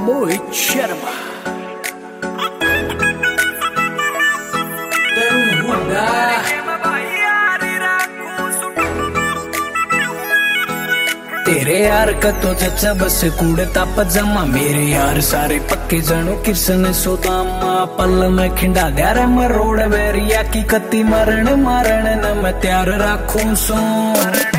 मोहित शर्मा तरुण हुड्डा तेरे यार का तो चचा बस कूड़ता पजामा मेरे यार सारे पक्के जानो किसन सोदामा पल में खिंडा दे रे मरोड़ वेरिया की कत्ती मरण मारण न मैं त्यार राखूं सो